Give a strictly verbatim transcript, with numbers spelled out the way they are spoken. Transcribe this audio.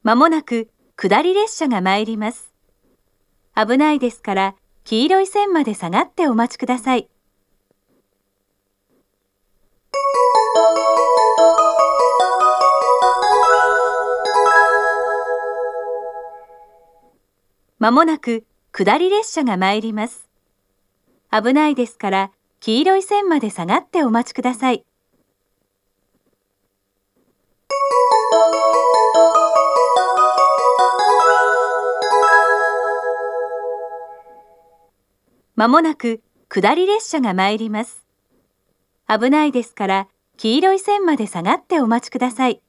まもなく下り列車が参ります。危ないですから黄色い線まで下がってお待ちください。まもなく下り列車が参ります。危ないですから黄色い線まで下がってお待ちください。まもなく下り列車が参ります。危ないですから黄色い線まで下がってお待ちください。